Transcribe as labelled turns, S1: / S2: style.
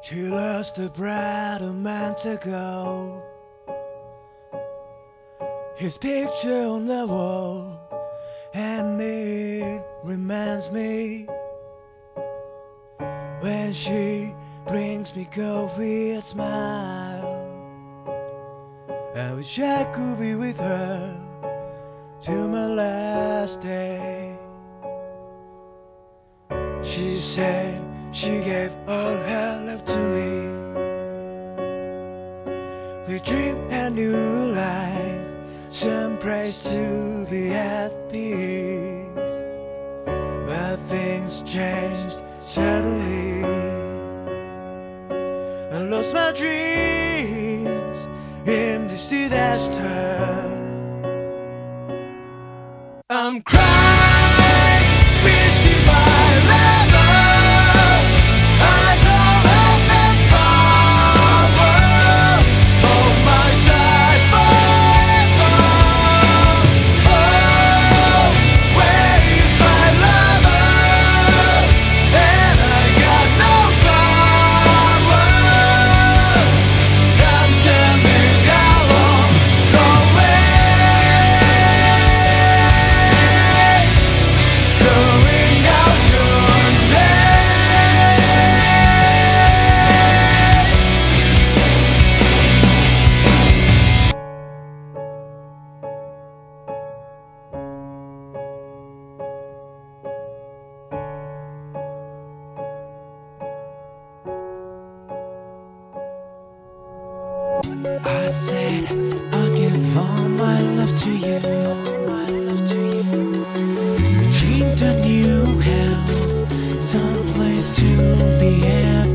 S1: She lost her bride a month ago. His picture on the wall, and it reminds me when she brings me coffee a smile. I wish I could be with her till my last day. She said she gave all her love to me. We dreamed a new life, some place to be at peace. But things changed suddenly. I lost my dreams in this disaster. I'm crying, missing my lover. I don't have the power on my side forever. Oh, where is my lover? And I got no power. I'm standing alone, going out your name. I said I'll give all my love to you. We dreamed a new house, some place to be happy.